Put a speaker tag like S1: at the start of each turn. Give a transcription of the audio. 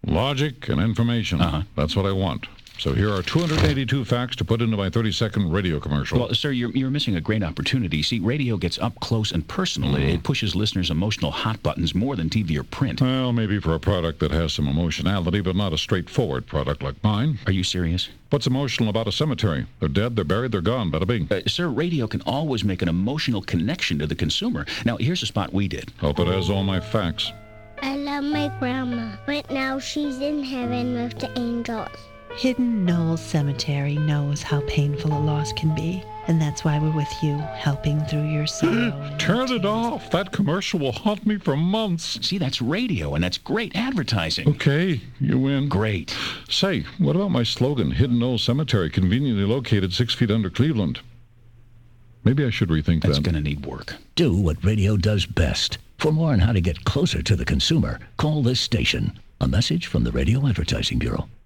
S1: Logic and information. That's what I want. So here are 282 facts to put into my 30-second radio commercial.
S2: Well, sir, you're missing a great opportunity. See, radio gets up close and personal. It pushes listeners' emotional hot buttons more than TV or print.
S1: Well, maybe for a product that has some emotionality, but not a straightforward product like mine.
S2: Are you serious?
S1: What's emotional about a cemetery? They're dead, they're buried, they're gone. Bada bing.
S2: Sir, radio can always make an emotional connection to the consumer. Now, here's a spot we did.
S1: Hope it has all my facts.
S3: I love my grandma, but now she's in heaven with the angels.
S4: Hidden Knoll Cemetery knows how painful a loss can be, and that's why we're with you, helping through your sorrow.
S1: Turn it off. That commercial will haunt me for months.
S2: See, that's radio, and that's great advertising.
S1: Okay, you win.
S2: Great.
S1: Say, what about my slogan, Hidden Knoll Cemetery, conveniently located 6 feet under Cleveland? Maybe I should rethink that.
S2: That's going to need work.
S5: Do what radio does best. For more on how to get closer to the consumer, call this station. A message from the Radio Advertising Bureau.